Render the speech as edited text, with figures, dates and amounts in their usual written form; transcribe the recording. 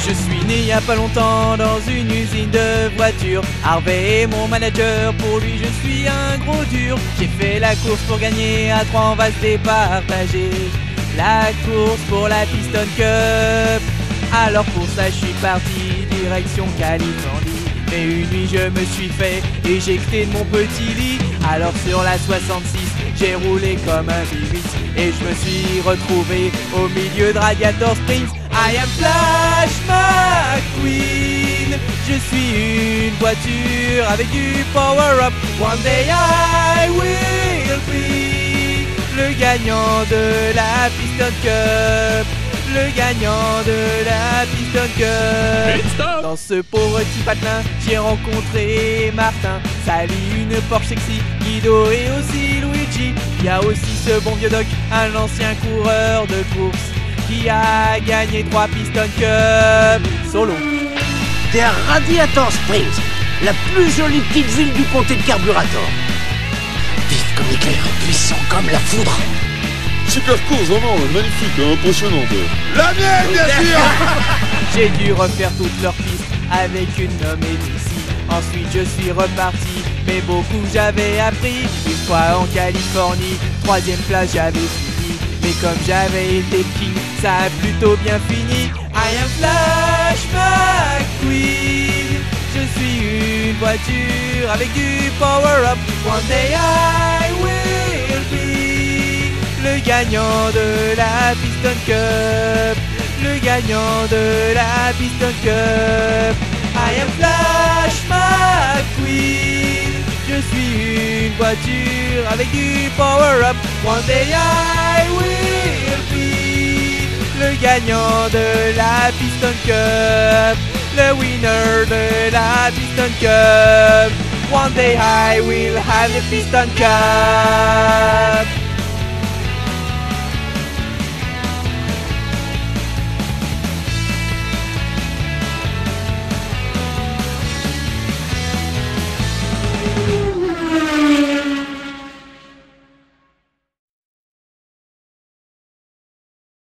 Je suis né il y a pas longtemps dans une usine de voitures. Harvey est mon manager, pour lui je suis un gros dur. J'ai fait la course pour gagner, à 3 on va se départager. La course pour la Piston Cup. Alors pour ça je suis parti, direction Californie. Mais une nuit je me suis fait éjecter de mon petit lit. Alors sur la 66 j'ai roulé comme un V8 et je me suis retrouvé au milieu de Radiator Springs. I am Flash McQueen. Je suis une voiture avec du power up. One day I will be le gagnant de la Piston Cup. Le gagnant de la Piston Cup. Dans ce pauvre petit patelin, j'ai rencontré Martin, Sally, une Porsche sexy, Guido et aussi Luigi. Il y a aussi ce bon vieux Doc, un ancien coureur de course, qui a gagné 3 Piston Cup solo. T'es à Radiator Springs, la plus jolie petite ville du comté de Carburator. Vif comme l'éclair, puissant comme la foudre. Super course, vraiment, magnifique, impressionnante. La mienne, bien sûr. J'ai dû refaire toutes leurs pistes avec une nommée Missy. Ensuite je suis reparti, mais beaucoup j'avais appris. Une fois en Californie, 3e place j'avais fini. Mais comme j'avais été king, ça a plutôt bien fini. I am Flash McQueen. Je suis une voiture avec du power up. One day I will be le gagnant de la Piston Cup. Le gagnant de la Piston Cup. I am Flash McQueen. Je suis une voiture avec du power up. One day I will be le gagnant de la Piston Cup. Le winner de la Piston Cup. One day I will have the Piston Cup.